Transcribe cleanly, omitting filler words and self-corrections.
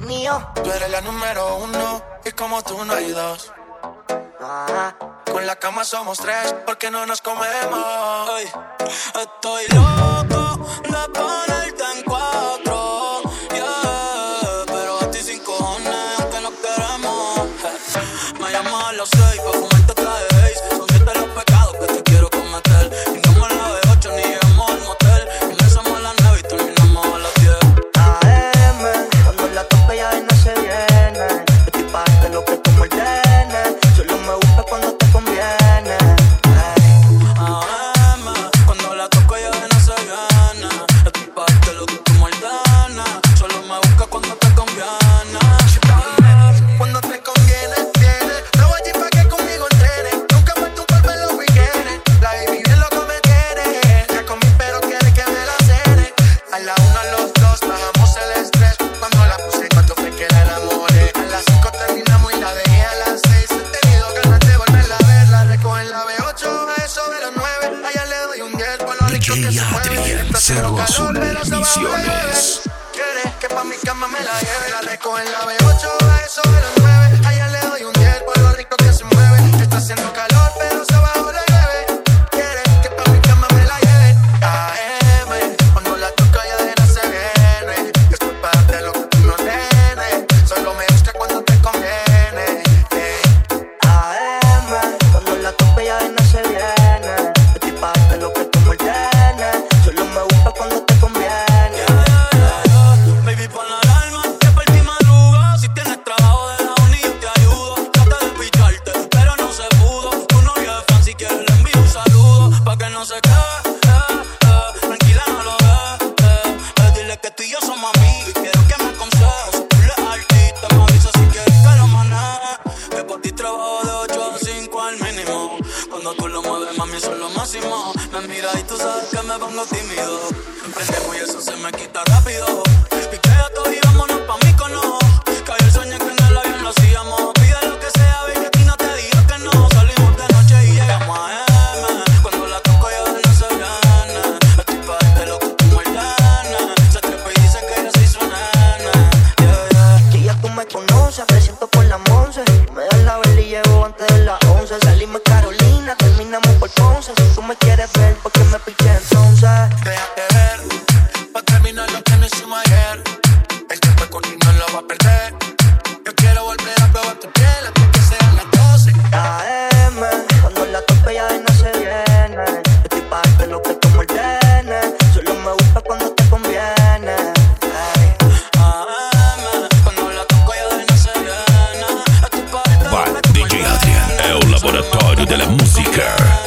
mío. Tú eres la número uno y como tú no hay dos. Con la cama somos tres porque no nos comemos. Ay, estoy loco de ponerte en cuatro, yeah. Pero a ti sin cojones, aunque no queremos. Me llamas a las 6 pa' fumarte traje Haze. Son 7 los pecados que te quiero cometer. Llegamos a las 8 ni llegamos al motel. Empezamos a las 9 y terminamos a las 10 AM, cuando la tope ya no se viene. Estoy pa' darte lo que tú me ordenes. Solo me busca cuando te conviene. AM, cuando la toco ya no se viene. Estoy pa' darte lo que tú me ordenes. Solo me busca cuando te conviene. Cuando te conviene, viene. No voy allí pa' que conmigo entrene. Nunca falta un polvo en los weekends. La baby bien loco me tiene. Ya comí pero quiere que me la cene. A la 1, a los 2 bajamos el estrés. Cuando la puse cuando fue que la enamoré. A las 5 terminamos y la dejé a las 6. He tenido ganas de volverla a ver. La recojo en la B8 a eso de las 9. Allá le doy un 10 por lo rico que se mueve. Cerro Azul Misiones. Quiere que pa' mi cama me la lleve. La recojo en la B8 a eso de las 9. Allá le doy un 10 por lo rico que se mueve. Está haciendo calor pero se bajó la llueve. Quiere que pa' mi cama me la lleve. AM, cuando la toco ya de no se viene. Estoy pa' darte lo que tú me ordenes. Solo me busca cuando te conviene. AM, cuando la tope ya no se viene. Estoy pa' darte lo que tú me ordenes. Solo me busca cuando te conviene. Baby, pon la alarma, que por ti madruga. Si tienes trabajo de la uni, yo te ayudo. Traté de picharte, pero no se pudo. Tu novio es fan, si quieres le envío un saludo. Pa' que no se quede, tranquila no lo ve. Dile que tú y yo somos amigos y quiero que me aconsejes. Si tú le artista, me avisa si quieres que lo maneje. Que por ti trabajo de 8 a 5 al mínimo. Cuando tú lo mueves, mami, eso es lo máximo. Me mira y tú sabes que me pongo tímido. Prendemos y eso se me quita rápido. Piquea todo y vámonos pa' Mykonos. Cayó el sueño que en el avión lo hacíamos. Pide lo que sea, baby, aquí no te digo que no. Salimos de noche y llegamos a M. Cuando la toco ya no se viene. Estoy pa' darte lo que tú me ordenes. Se trepa y dice que ya se hizo nena. Yeah, yeah. Si ya tú me conoces, presiento por la Monse. Me das la vela y llego antes de las 11. Salimos Carolina, terminamos por Ponce. Si tú me quieres ver, ¿por qué me piché entonces? Déjate ver, pa' terminar lo que no hicimos ayer. El tiempo es corto y no lo va a perder. Yo quiero volver a probar tu piel antes que sean las 12. AM, cuando la tope ya no se viene. Estoy pa' darte lo que tú me ordenes. Solo me busca cuando te conviene. AM, quando la tocco io non se viene. Vai, DJ Adrian, è un laboratorio della musica.